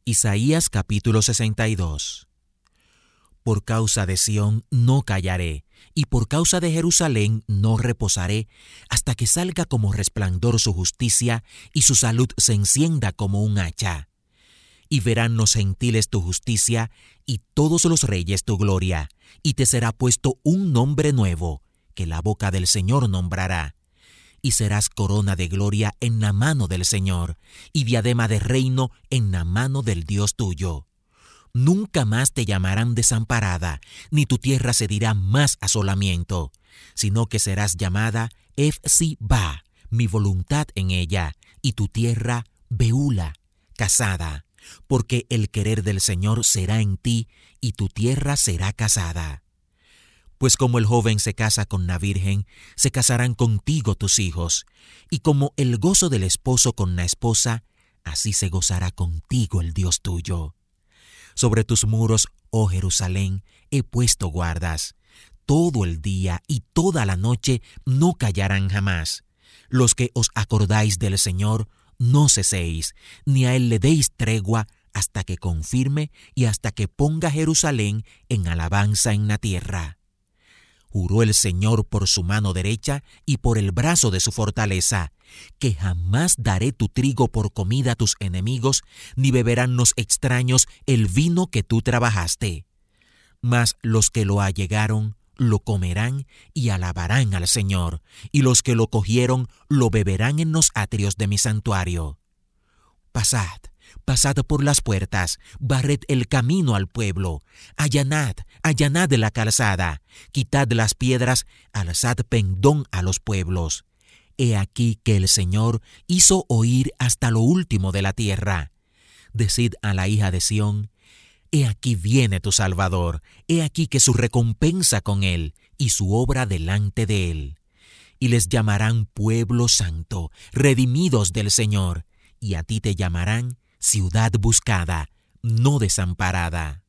Isaías capítulo 62. Por causa de Sión no callaré, y por causa de Jerusalén no reposaré, hasta que salga como resplandor su justicia, y su salud se encienda como un hacha. Y verán los gentiles tu justicia, y todos los reyes tu gloria, y te será puesto un nombre nuevo, que la boca del Señor nombrará. Y serás corona de gloria en la mano del Señor, y diadema de reino en la mano del Dios tuyo. Nunca más te llamarán desamparada, ni tu tierra se dirá más asolamiento, sino que serás llamada Efsiba, mi voluntad en ella, y tu tierra Beula, casada, porque el querer del Señor será en ti, y tu tierra será casada. Pues como el joven se casa con la virgen, se casarán contigo tus hijos, y como el gozo del esposo con la esposa, así se gozará contigo el Dios tuyo. Sobre tus muros, oh Jerusalén, he puesto guardas. Todo el día y toda la noche no callarán jamás. Los que os acordáis del Señor, no ceséis, ni a Él le deis tregua, hasta que confirme y hasta que ponga Jerusalén en alabanza en la tierra. Juró el Señor por su mano derecha y por el brazo de su fortaleza, que jamás daré tu trigo por comida a tus enemigos, ni beberán los extraños el vino que tú trabajaste. Mas los que lo allegaron, lo comerán y alabarán al Señor, y los que lo cogieron, lo beberán en los atrios de mi santuario. Pasad por las puertas, barred el camino al pueblo, allanad la calzada, quitad las piedras, alzad pendón a los pueblos. He aquí que el Señor hizo oír hasta lo último de la tierra. Decid a la hija de Sión, he aquí viene tu Salvador, he aquí que su recompensa con él, y su obra delante de él. Y les llamarán pueblo santo, redimidos del Señor, y a ti te llamarán ciudad buscada, no desamparada.